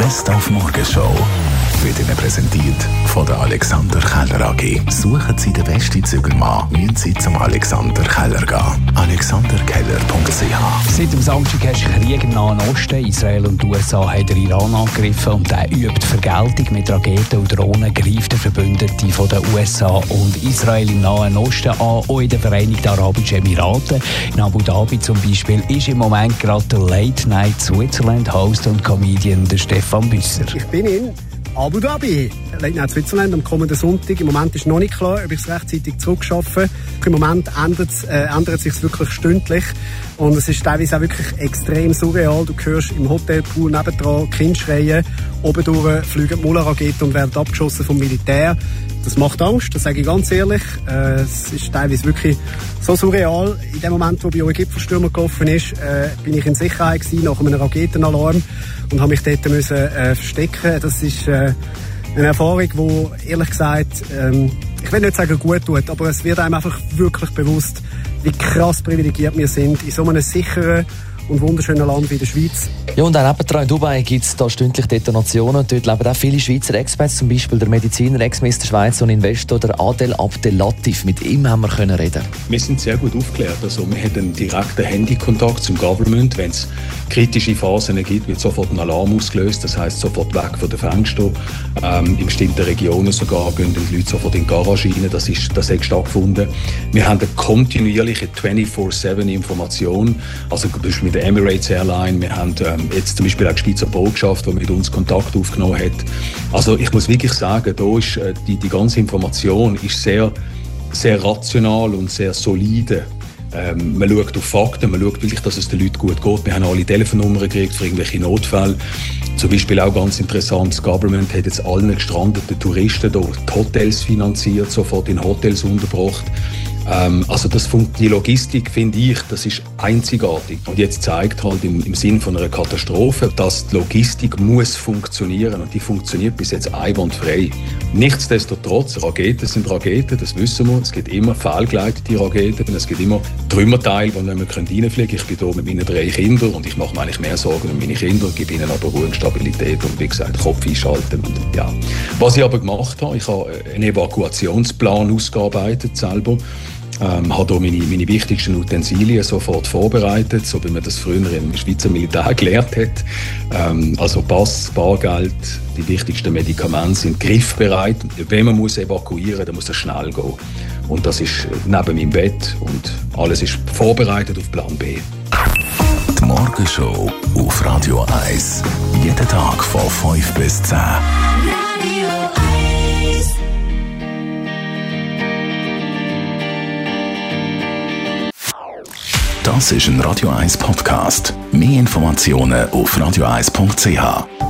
Best auf Morgenshow wird Ihnen präsentiert von der Alexander Keller AG. Suchen Sie den besten Zügelmann, müssen Sie zum Alexander Keller gehen. alexanderkeller.ch. Seit dem Samstag hast du Krieg im Nahen Osten. Israel und die USA haben den Iran angegriffen und der übt Vergeltung mit Raketen und Drohnen, greift der Verbündete von den USA und Israel im Nahen Osten an, auch in den Vereinigten Arabischen Emiraten. In Abu Dhabi zum Beispiel ist im Moment gerade der Late Night Switzerland Host und Comedian der Stefan Büsser. Ich bin in Abu Dhabi, Late Night Switzerland, am kommenden Sonntag. Im Moment ist noch nicht klar, ob ich es rechtzeitig zurückschaffe. Im Moment ändert es sich wirklich stündlich. Und es ist teilweise auch wirklich extrem surreal. Du hörst im Hotelpool nebendran Kinder schreien. Oben durch fliegen Mullah-Raketen und werden abgeschossen vom Militär. Das macht Angst, das sage ich ganz ehrlich. Es ist teilweise wirklich so surreal. In dem Moment, wo bei euch Gipfelstürmer gelaufen ist, bin ich in Sicherheit gewesen, nach einem Raketenalarm und habe mich dort verstecken. Das ist eine Erfahrung, die ehrlich gesagt, ich will nicht sagen gut tut, aber es wird einem einfach wirklich bewusst, wie krass privilegiert wir sind in so einem sicheren und wunderschönen Land wie der Schweiz. Ja, und auch nebendran in Dubai gibt es da stündlich Detonationen. Dort leben auch viele Schweizer Experts, zum Beispiel der Mediziner, Ex-Mr. Schweiz und Investor der Adel Abdelatif. Mit ihm haben wir können reden. Wir sind sehr gut aufgeklärt. Also wir haben einen direkten Handykontakt zum Government. Wenn es kritische Phasen gibt, wird sofort ein Alarm ausgelöst. Das heisst, sofort weg von den Fenstern. In bestimmten Regionen sogar gehen die Leute sofort in die Garage rein. Das hat stattgefunden. Wir haben eine kontinuierliche 24/7 Information. Also zum Beispiel mit der Emirates Airline. Wir haben jetzt zum Beispiel auch die Schweizer Botschaft, die mit uns Kontakt aufgenommen hat. Also ich muss wirklich sagen, da ist die ganze Information ist sehr, sehr rational und sehr solide. Man schaut auf Fakten, man schaut wirklich, dass es den Leuten gut geht. Wir haben alle Telefonnummern gekriegt für irgendwelche Notfälle. Zum Beispiel auch ganz interessant, das Government hat jetzt allen gestrandeten Touristen hier die Hotels finanziert, sofort in Hotels untergebracht. Also die Logistik, finde ich, das ist einzigartig. Und jetzt zeigt halt im Sinn von einer Katastrophe, dass die Logistik muss funktionieren. Und die funktioniert bis jetzt einwandfrei. Nichtsdestotrotz, Raketen sind Raketen, das wissen wir. Es gibt immer fehlgeleitete Raketen. Es gibt immer Trümmerteile, die nicht mehr reinfliegen können. Ich bin hier mit meinen 3 Kindern und ich mache mir eigentlich mehr Sorgen um meine Kinder, gebe ihnen aber Ruhe und Stabilität und wie gesagt, Kopf einschalten. Und, ja. Was ich aber gemacht habe, ich habe einen Evakuationsplan ausgearbeitet selber. Habe hier meine wichtigsten Utensilien sofort vorbereitet, so wie man das früher im Schweizer Militär gelernt hat. Also Pass, Bargeld, die wichtigsten Medikamente sind griffbereit. Wenn man muss evakuieren, dann muss das schnell gehen. Und das ist neben meinem Bett und alles ist vorbereitet auf Plan B. Die Morgenshow auf Radio 1. Jeden Tag von 5 bis 10. Das ist ein Radio 1 Podcast. Mehr Informationen auf radio1.ch.